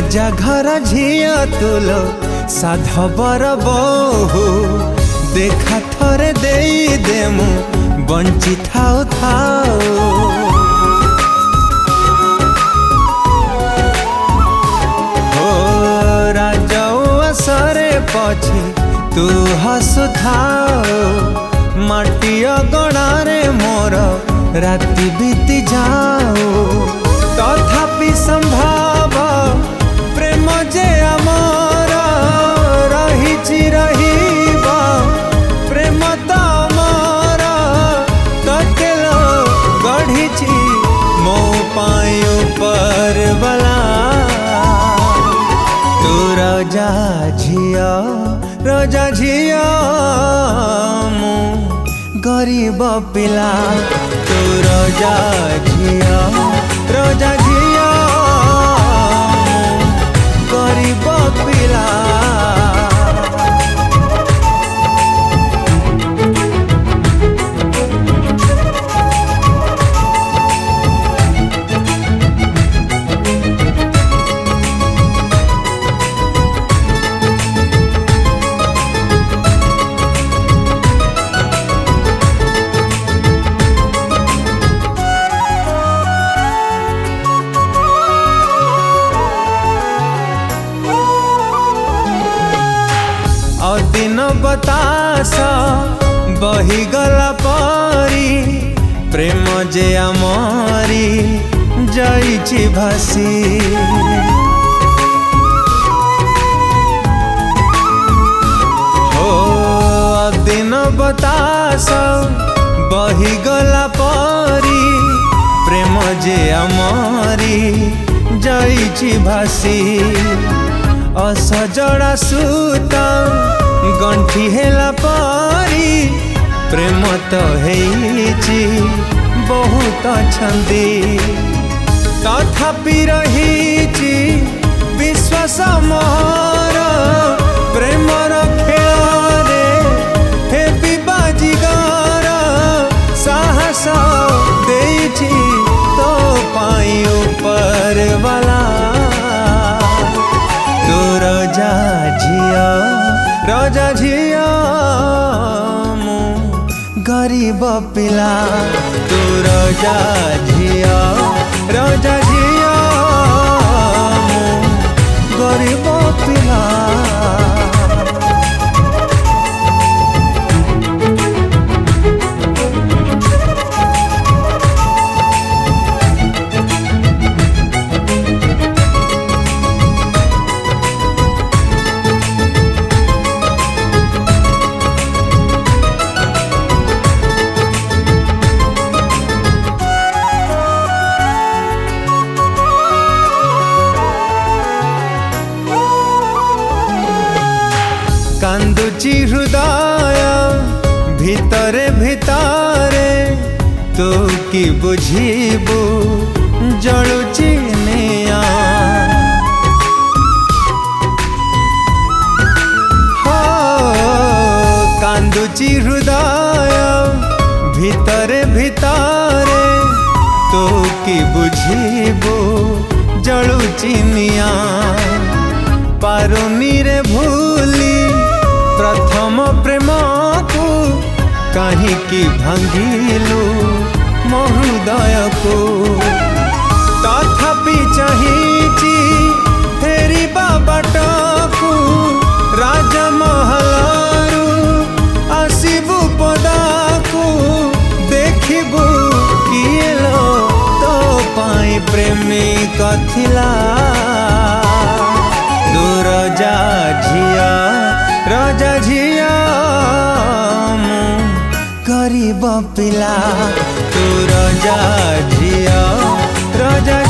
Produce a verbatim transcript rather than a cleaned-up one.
राजा घर झिया तुलो साधवर बहु देखा थरे दे देमु बंची थाउ थाउ हो राजा सरे पछे तू हसु थाउ माटी अगणारे मोर राति बीती जाओ तथापि संभाव प्रेम जे आमर रहिछि रहिबा प्रेम तो आमर तकेल गढ़िछि मो पाई ऊपर वाला तू राजा झिया राजा झिया मु गरीब पिला तू राजा झिया राजा झिया गरीब पिला दिन बतास बही गला परी प्रेम जे आमरी जाइछि भासी हो दिन बतास बही गला परी प्रेम जे आमरी जाइछि भासी असजड़ा सूता गंठी हेला परी प्रेम तो हेछि बहुत छंदी तथापि रहिछि विश्वास मोर प्रेमर खेଳରେ हे बाजीगर साहस देछि तो पाई ऊपर वाला तू राजा झिया राजा झिया मु गरीब पिला तू राजा झिया राजा झिया मु गरीब पिला कांदुची हृदय भितरे भितरे तू कि बुझीबू जलुची निया हो कांदुची हृदय भितरे भितरे तू कि बुझीबू जलुची निया पारुनी रे भूली प्रथम प्रेम को कहीं की भांगिलु मो हृदय को तथापि चाहिछि फेरी बाट को राजमहलरू आसिबु पदा को देखिबु किए लो तो पाई प्रेमी कथिला तू राजा झिया राजा झिया मु गरीब पिला तू राजा झिया राजा